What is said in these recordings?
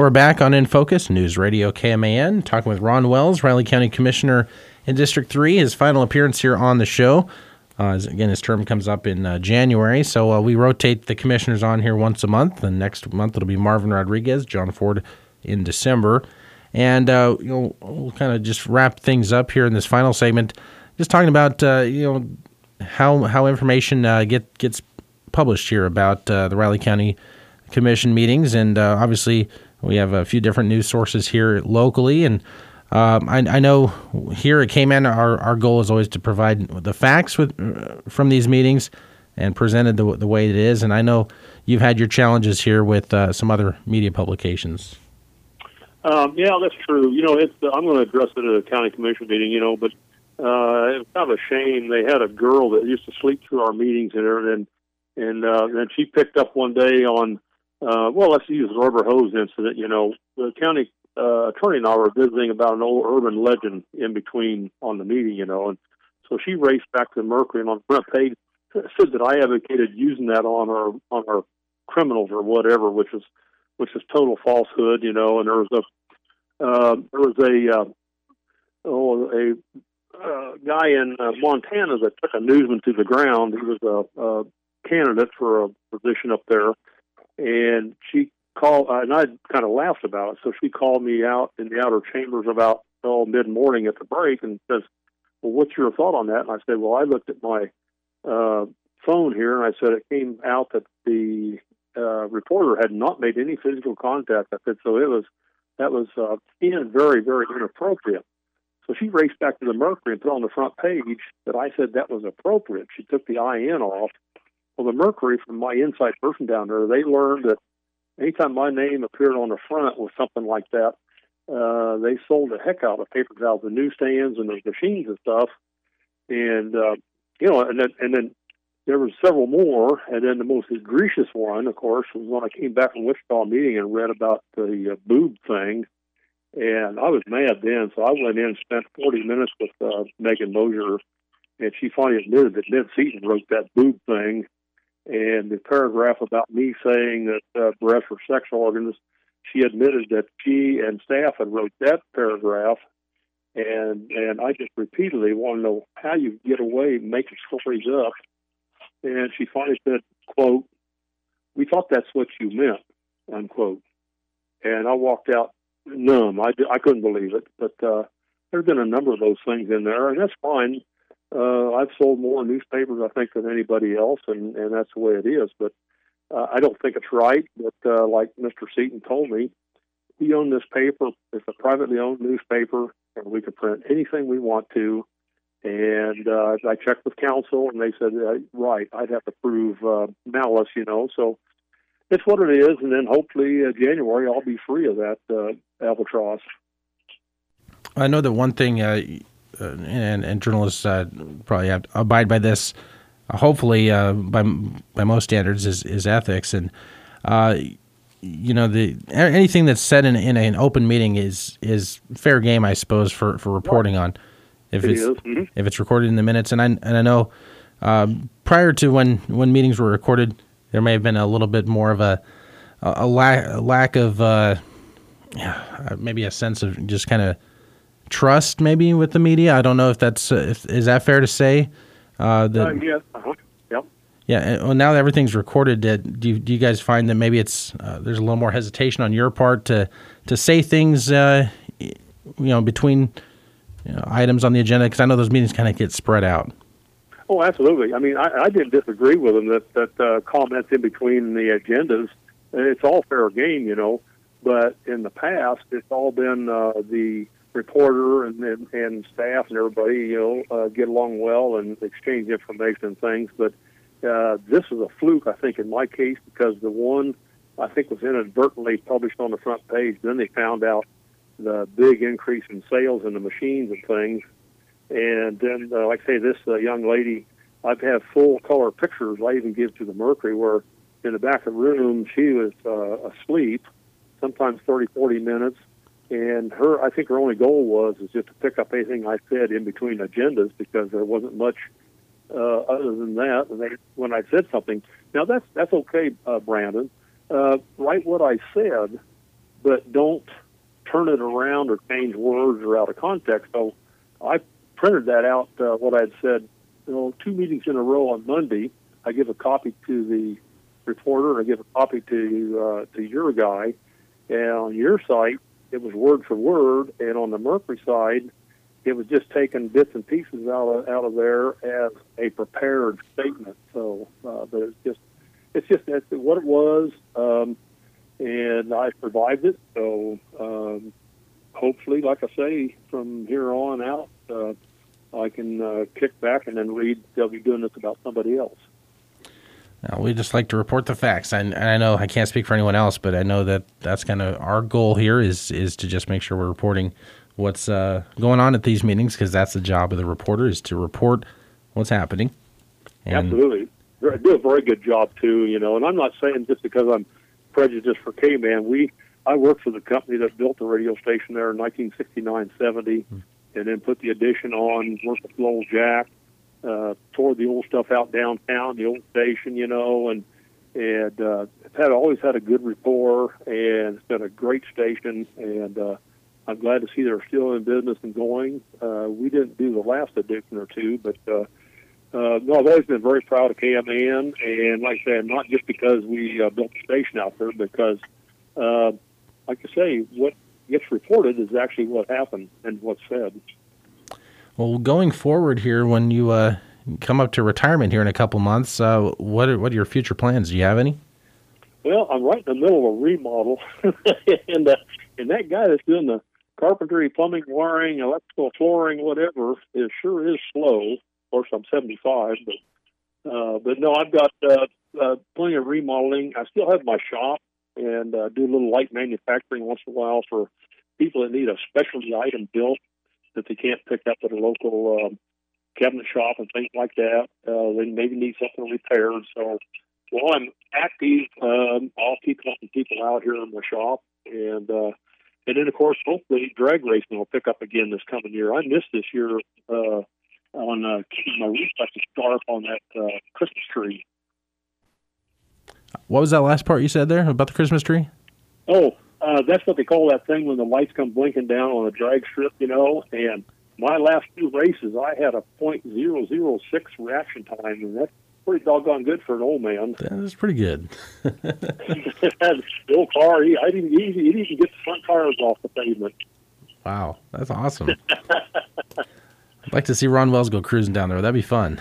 We're back on In Focus, News Radio KMAN, talking with Ron Wells, Riley County Commissioner in District 3, his final appearance here on the show. Again, his term comes up in January, so we rotate the commissioners on here once a month, and next month it'll be Marvin Rodriguez, John Ford in December. And we'll kind of just wrap things up here in this final segment, just talking about how information gets published here about the Riley County Commission meetings, and obviously we have a few different news sources here locally, and I know here at KMAN our goal is always to provide the facts from these meetings and presented the way it is, and I know you've had your challenges here with some other media publications. Yeah, that's true. I'm going to address it at a county commission meeting, but it was kind of a shame. They had a girl that used to sleep through our meetings and everything, and then she picked up one day on, let's use the rubber hose incident. The county attorney and I were visiting about an old urban legend in between on the meeting, and so she raced back to the Mercury and on the front page said that I advocated using that on our criminals or whatever, which is total falsehood, and there was a guy in Montana that took a newsman to the ground. He was a candidate for a position up there, and she called, and I kind of laughed about it. So she called me out in the outer chambers about mid-morning at the break and says, "Well, what's your thought on that?" And I said, "Well, I looked at my phone here, and I said it came out that the reporter had not made any physical contact." I said, "So that was very, very inappropriate." So she raced back to the Mercury and put on the front page that I said that was appropriate. She took the IN off. Well, the Mercury, from my inside person down there, they learned that anytime my name appeared on the front with something like that, they sold the heck out of papers out of the newsstands and the machines and stuff. And and then there were several more, and then the most egregious one, of course, was when I came back from Wichita meeting and read about the boob thing, and I was mad then, so I went in and spent 40 minutes with Megan Mosier, and she finally admitted that Ned Seaton wrote that boob thing, and the paragraph about me saying that breasts were sex organs, she admitted that she and staff had wrote that paragraph, and I just repeatedly want to know how you get away making stories up. And she finally said, quote, "We thought that's what you meant," unquote. And I walked out numb. I couldn't believe it. But there have been a number of those things in there, and that's fine. I've sold more newspapers, I think, than anybody else, and that's the way it is. But I don't think it's right. But like Mr. Seaton told me, we own this paper. It's a privately owned newspaper, and we can print anything we want to. And I checked with counsel, and they said, right, I'd have to prove malice, So it's what it is, and then hopefully January I'll be free of that albatross. I know that one thing, and journalists probably have to abide by this, hopefully by most standards, is ethics. And, anything that's said in an open meeting is fair game, I suppose, for reporting on. If it's recorded in the minutes, and I know prior to when meetings were recorded, there may have been a little bit more of a lack of maybe a sense of just kind of trust maybe with the media. I don't know if that's is that fair to say? Yeah. Yep. Yeah. Well, now that everything's recorded, do you guys find that maybe it's there's a little more hesitation on your part to say things between items on the agenda, because I know those meetings kind of get spread out. Oh, absolutely. I mean, I didn't disagree with them that comments in between the agendas. It's all fair game, But in the past, it's all been the reporter and staff and everybody, get along well and exchange information and things. But this is a fluke, I think, in my case, because the one I think was inadvertently published on the front page. Then they found out the big increase in sales in the machines and things. And then, like I say, this young lady, I've had full color pictures I even give to the Mercury, where in the back of the room, she was asleep, sometimes 30, 40 minutes. And I think her only goal was just to pick up anything I said in between agendas, because there wasn't much other than that. And when I said something, now that's okay, Brandon. Write what I said, but don't turn it around or change words or out of context. So I printed that out, what I had said, 2 meetings in a row on Monday. I give a copy to the reporter, and I give a copy to your guy. And on your site, it was word for word, and on the Mercury side, it was just taking bits and pieces out of there as a prepared statement. So, but it's just that's what it was, and I survived it. So, hopefully, like I say, from here on out, I can kick back and then read. They'll be doing this about somebody else. We just like to report the facts. And I know I can't speak for anyone else, but I know that that's kind of our goal here is to just make sure we're reporting what's going on at these meetings, because that's the job of the reporter, is to report what's happening. And absolutely. They do a very good job, too, and I'm not saying just because I'm prejudiced for K-Man. I worked for the company that built the radio station there in 1969-70 and then put the addition on, worked with Lowell Jack, tore the old stuff out downtown, the old station, and it's always had a good rapport, and it's been a great station, and I'm glad to see they're still in business and going. We didn't do the last edition or two, but no, I've always been very proud of KMAN, and like I said, not just because we built the station out there, because like I say, what gets reported is actually what happened and what's said. Well, going forward here, when you come up to retirement here in a couple months, what are your future plans? Do you have any? Well, I'm right in the middle of a remodel, and that guy that's doing the carpentry, plumbing, wiring, electrical, flooring, whatever, sure is slow. Of course, I'm 75, but no, I've got plenty of remodeling. I still have my shop and do a little light manufacturing once in a while for people that need a specialty item built that they can't pick up at a local cabinet shop and things like that. They maybe need something repaired. So while I'm active, I'll keep helping people out here in the shop. And then, of course, hopefully drag racing will pick up again this coming year. I missed this year on keeping my reflective scarf on that Christmas tree. What was that last part you said there about the Christmas tree? Oh, that's what they call that thing when the lights come blinking down on a drag strip, and my last 2 races, I had a .006 reaction time, and that's pretty doggone good for an old man. That's pretty good. The old car, he didn't even get the front tires off the pavement. Wow, that's awesome. I'd like to see Ron Wells go cruising down there. That'd be fun.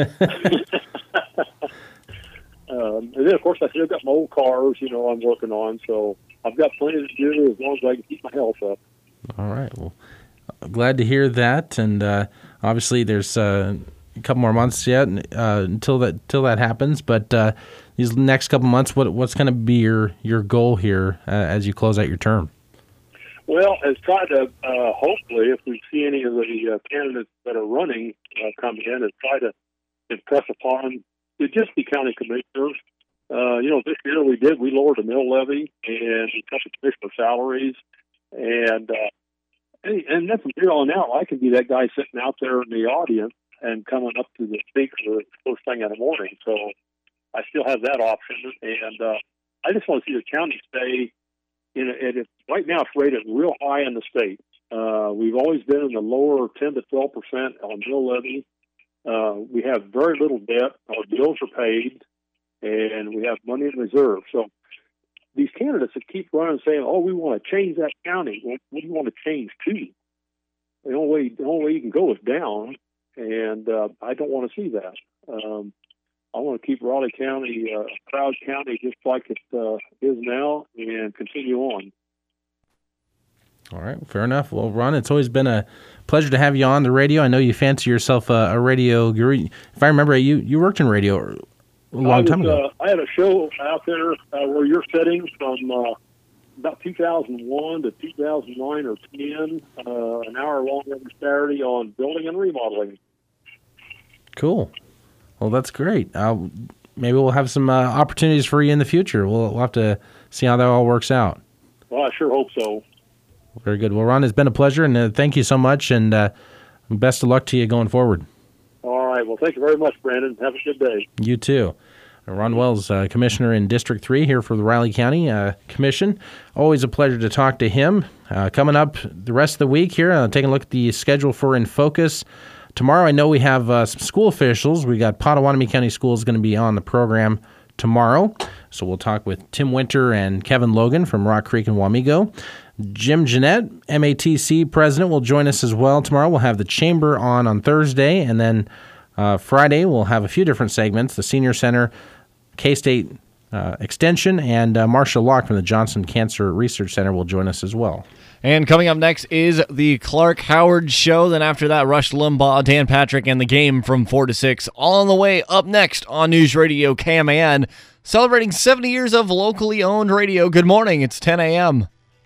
And then, of course, I still got my old cars, I'm working on, so I've got plenty to do as long as I can keep my health up. All right. Well, glad to hear that. And obviously, there's a couple more months yet until that happens. But these next couple months, what's going to be your goal here as you close out your term? Well, is try to hopefully, if we see any of the candidates that are running come in, is try to impress upon to just be county commissioners. This year we lowered the mill levy and we cut the commissioner salaries, and that's from here on out. I can be that guy sitting out there in the audience and coming up to the speaker first thing in the morning. So I still have that option, and I just want to see the county stay. Right now it's rated real high in the state. We've always been in the lower 10 to 12% on mill levy. We have very little debt. Our bills are paid, and we have money in reserve. So these candidates that keep running saying, "Oh, we want to change that county," well, what do you want to change to? The only way you can go is down, and I don't want to see that. I want to keep Raleigh County a proud county just like it is now, and continue on. All right, fair enough. Well, Ron, it's always been a pleasure to have you on the radio. I know you fancy yourself a radio guru. If I remember, you worked in radio a long time ago. I had a show out there where you're sitting from about 2001 to 2009 or 10, an hour long every Saturday on building and remodeling. Cool. Well, that's great. Maybe we'll have some opportunities for you in the future. We'll have to see how that all works out. Well, I sure hope so. Very good. Well, Ron, it's been a pleasure, and thank you so much, and best of luck to you going forward. All right. Well, thank you very much, Brandon. Have a good day. You too. Ron Wells, Commissioner in District 3 here for the Riley County Commission. Always a pleasure to talk to him. Coming up the rest of the week here, taking a look at the schedule for In Focus. Tomorrow, I know we have some school officials. We got Potawatomi County Schools going to be on the program tomorrow. So we'll talk with Tim Winter and Kevin Logan from Rock Creek and Wamego. Jim Jeanette, MATC president, will join us as well tomorrow. We'll have the Chamber on Thursday, and then Friday we'll have a few different segments. The Senior Center, K-State Extension, and Marcia Locke from the Johnson Cancer Research Center will join us as well. And coming up next is the Clark Howard Show. Then after that, Rush Limbaugh, Dan Patrick, and The Game from 4 to 6. All on the way up next on News Radio KMAN, celebrating 70 years of locally owned radio. Good morning. It's 10 a.m.